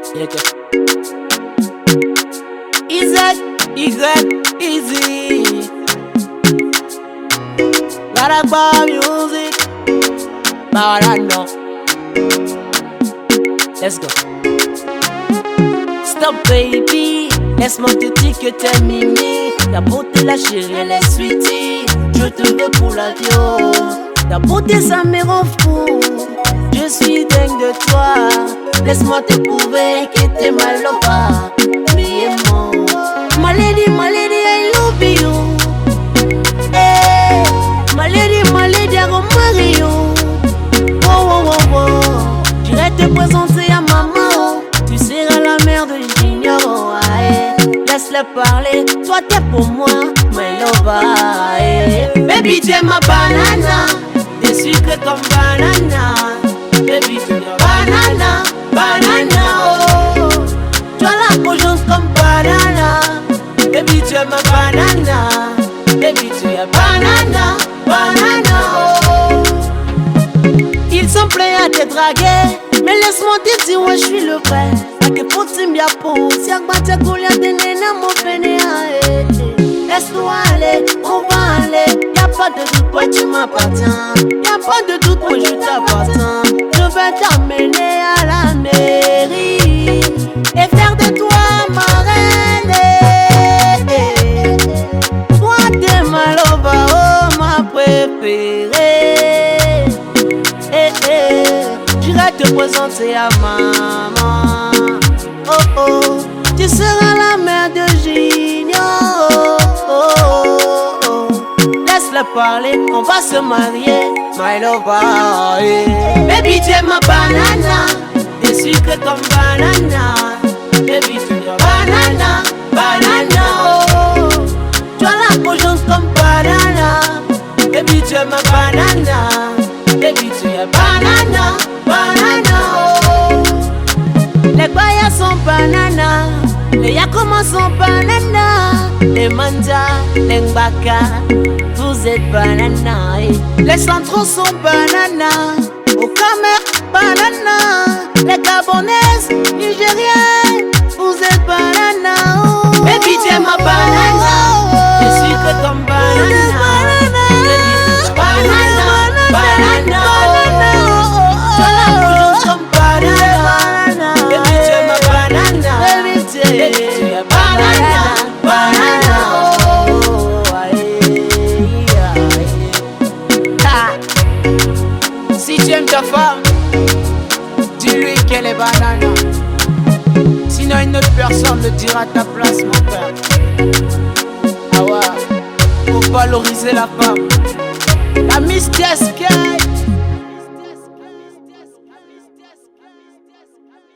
Easy. Garagba music. Barano. Let's go. Stop baby, laisse-moi te dire que t'es mimi. Ta beauté la chérie, elle est sweetie. Je te veux pour la vie. Ta beauté ça me rend fou. Je suis dingue de toi. Laisse-moi te prouver que t'es ma loba. My lady, I love you. Hey, my lady, I go marry you. Oh. J'irai te présenter à maman. Tu seras la mère de Junior. Laisse-le parler. Toi, t'es pour moi, my lover. Baby, t'es ma banana. T'es sucré comme banana. Baby, tu es banana. Oh. Tu as la peau jaune comme banana. Baby, tu es ma banana. Baby, tu es banana. Oh. Ils sont prêts à te draguer, mais laisse-moi te dire, ouais, je suis le vrai. Ake poti mbiapo, si akbate koulia tenena mon fainéant. Laisse-nous aller, on va aller. Y'a pas de doute, ouais, tu m'appartiens. Y'a pas de doute, ouais, je t'appartiens. Je vais t'amener à la mairie et faire de toi ma reine. Toi, t'es ma loba, oh, ma préférée. J'irai te présenter à maman. Oh, tu seras la mère de Junior. Laisse-le parler, on va se marier, my lover. Baby, tu es ma banana. T'es sucré comme banana. Baby, tu es banana. Oh. Tu as la peau jaune comme banana. Baby, tu es ma banana. Baby, tu es banana. Oh. Les bayas sont banana. Les yakoma sont banana. Les manja, les mbaka, vous êtes banana. Les centraux sont banana. Au Camer, banana. Les gabonaises, nigériennes, vous êtes banana. Oh. Baby, tu es ma banana. Je suis que comme banana. Baby, banana. Tu as la bouche comme banana. Baby, tu es ma banana. Baby, tu es banana. Si tu aimes ta femme, dis-lui qu'elle est banana. Sinon une autre personne le dira à ta place, mon père. Ah ouais, faut valoriser la femme. La Miss Sky.